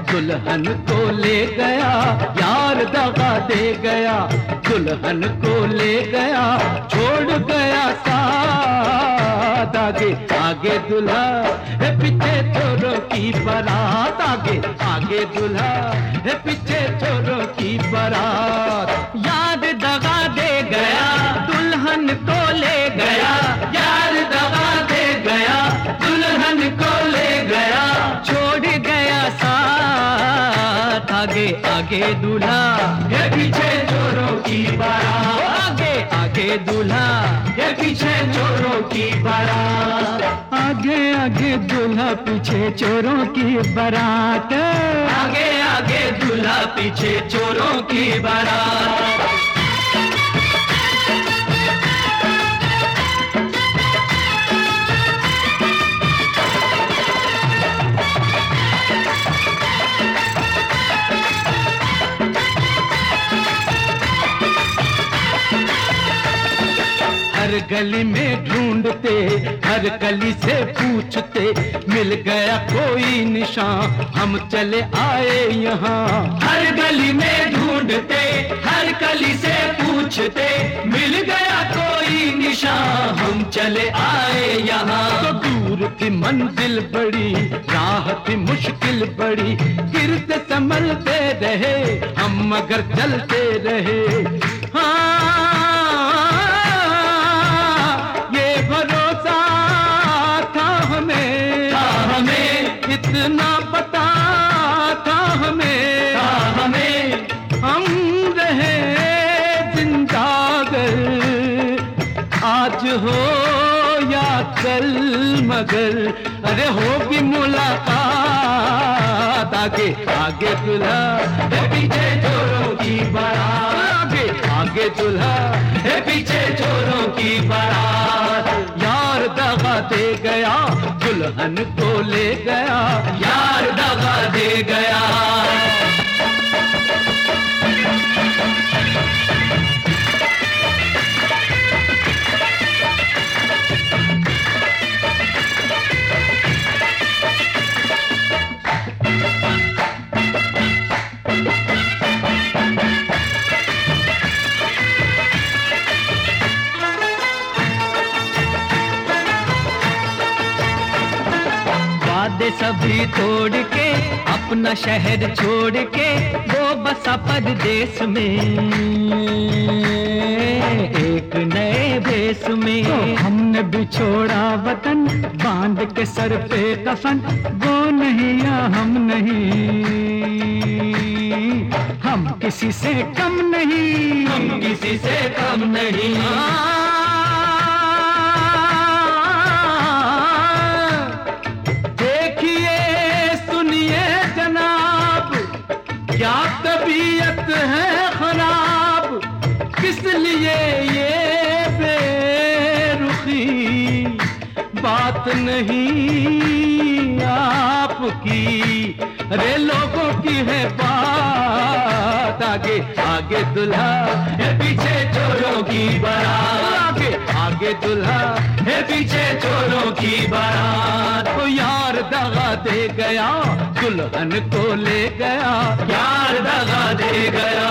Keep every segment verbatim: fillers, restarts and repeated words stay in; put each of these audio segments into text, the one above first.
दुल्हन को ले गया यार दगा दे गया, दुल्हन को ले गया छोड़ गया साथ। आगे आगे दुल्हा है पीछे चोरों की बारात, आगे आगे दुल्हा है पीछे चोरों की बारात। यार दगा दे गया दुल्हन को ले गया, यार दगा दे गया दुल्हन को ले गया छोड़ गया साथ। आगे आगे दूल्हा है पीछे चोरों की बारात, आगे आगे दूल्हा है पीछे चोरों की बारात। आगे आगे दूल्हा पीछे चोरों की बारात, आगे आगे दूल्हा पीछे चोरों की बारात। हर गली में ढूंढते, हर गली से पूछते, मिल गया कोई निशान हम चले आए यहाँ। हर गली में ढूंढते, हर गली से पूछते, मिल गया कोई निशान हम चले आए यहाँ। तो दूर की मंजिल बड़ी, राह थी मुश्किल बड़ी, गिरते संभलते रहे हम मगर चलते रहे। हाँ इतना पता था हमें, था हमें हम रहे जिंदागर आज हो या कल मगर अरे होगी मुलाकात। आगे आगे दुल्हा है पीछे चोरों की बारात, आगे आगे दुल्हा है पीछे चोरों की बारात। यार दगा दे गया दुल्हन को ले गया, यार दगा दे गया। वादे सभी तोड़ के अपना शहर छोड़ के वो बसा परदेश में एक नए भेष में। तो हमने बिछोड़ा वतन बांध के सर पे कफन, वो नहीं या हम नहीं, हम किसी से कम नहीं, हम किसी से कम नहीं। क्या तबीयत है खराब, किस लिए ये बेरुखी, बात नहीं आपकी अरे लोगों की है बात। आगे आगे दुल्हा है पीछे चोरों की बारात, आगे आगे दुल्हा है पीछे चोरों की बारात। तो यार दगा दे गया दुल्हन को ले गया, यार दगा दे गया।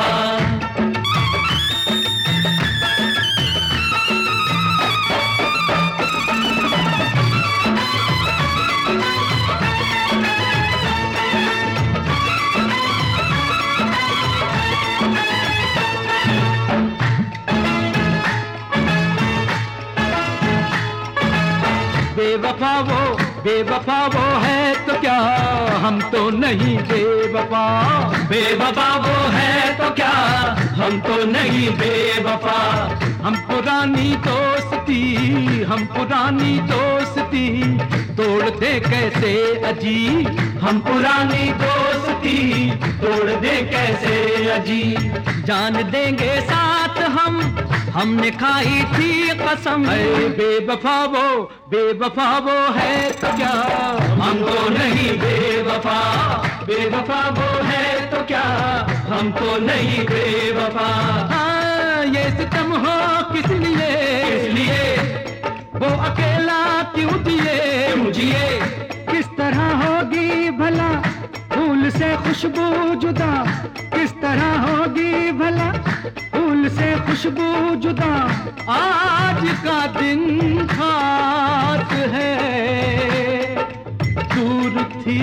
बेवफा वो बेवफा वो है तो क्या, हम तो नहीं बेवफा, बेवफा वो है तो क्या, हम तो नहीं बेवफा। हम पुरानी दोस्ती, हम पुरानी दोस्ती तोड़ दे कैसे अजी, हम पुरानी दोस्ती तोड़ दे कैसे अजी। जान देंगे साथ हम, हमने खाई थी कसम। बेवफा वो बेवफा वो है तो क्या, हम तो नहीं बेवफा, बेवफा वो है तो क्या, हम तो नहीं बेवफा। हाँ ये सितम हो किस लिए, किस लिए वो अकेला क्यों जिए, क्यों जिए। किस तरह होगी भला फूल से खुशबू जुदा किस तरह होगी भला, फूल से खुशबू जुदा आज का दिन खास है। दूर थी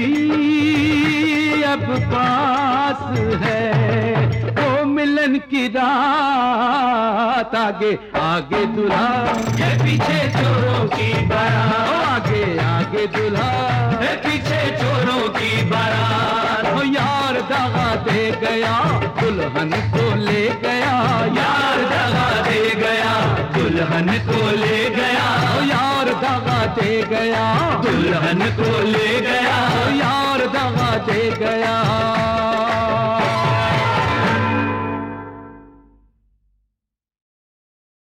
अब पास है, वो मिलन की रात। आगे आगे दुल्हा ये पीछे चोरों की बारात, आगे आगे दुल्हा ये पीछे चोरों की बारात। हो यार दगा दे गया दुल्हन को ले गया, यार दगा दे गया दुल्हन को ले गया, हो यार दगा दे गया दुल्हन को ले गया, यार दगा दे गया।